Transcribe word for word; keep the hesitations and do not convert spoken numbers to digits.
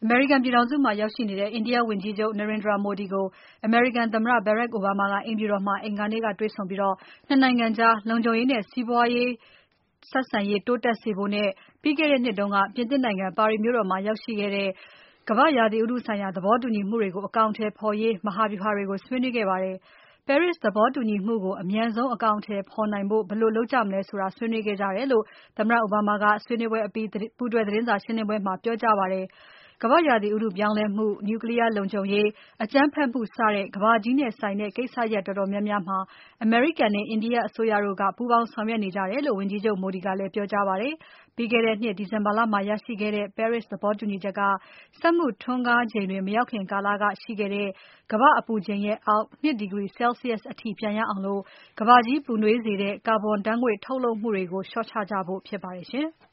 အမေရိကန်ပြည်ထောင်စုမှာရောက်ရှိနေတဲ့ အိန္ဒိယဝန်ကြီးချုပ် Narendra Modi ကိုအမေရိကန်သမ္မတ Barack Obama ကအိမ်ဖြူတော်မှာ အင်္ဂါနေ့ကတွေ့ဆုံပြီး ၂ နိုင်ငံကြား လုံခြုံရေးနဲ့ စီးပွားရေးဆက်ဆံရေးတိုးတက်စေဖို့နဲ့ ပြီးခဲ့တဲ့နှစ်က ပြင်သစ်နိုင်ငံ ပါရီမြို့တော်မှာရောက်ရှိခဲ့တဲ့ ကမ္ဘာ့ရာသီဥတုဆိုင်ရာ သဘောတူညီမှုတွေကို အကောင်အထည်ဖော်ရေး မဟာဗျူဟာတွေကို ဆွေးနွေးခဲ့ပါတယ်။ ပဲရစ်သဘောတူညီမှုကို အမြန်ဆုံးအကောင်အထည်ဖော်နိုင်ဖို့ ဘယ်လိုလုပ်ကြမလဲဆိုတာ ဆွေးနွေးခဲ့ကြတယ်လို့ သမ္မတ Obama ကဆွေးနွေးပွဲအပြီး ပူးတွဲသတင်းစာရှင်းပွဲမှာ ပြောကြားပါတယ်။ ကမ္ဘာ့ရာသီဥတုပြောင်းလဲမှု၊ Nuclear လုံခြုံရေး၊ အကြမ်းဖက်မှု စတဲ့ ကမ္ဘာကြီးနဲ့ဆိုင်တဲ့ ကိစ္စရပ်တော်တော်များများမှာ အမေရိကန်နဲ့ အိန္ဒိယအစိုးရတို့က ပူးပေါင်းဆောင်ရွက်နေကြတယ်လို့ ဝန်ကြီးချုပ် Modi ကလည်းပြောကြားပါတယ်။ ပြီးခဲ့တဲ့နှစ် ဒီဇင်ဘာလမှာရရှိခဲ့တဲ့ ပဲရစ်သဘောတူညီချက်က စက်မှုထွန်းကားချိန်တွေ မရောက်ခင်ကာလကရှိခဲ့တဲ့ ကမ္ဘာ့အပူချိန်ရဲ့အောက် ၂ ဒီဂရီ Celsius အထိပြန်ရောက်အောင် ကမ္ဘာကြီးပူနွေးစေတဲ့ ကာဗွန်ဓါတ်ငွေ့ထုတ်လွှတ်မှုတွေကို လျှော့ချကြဖို့ဖြစ်ပါတယ်ရှင်။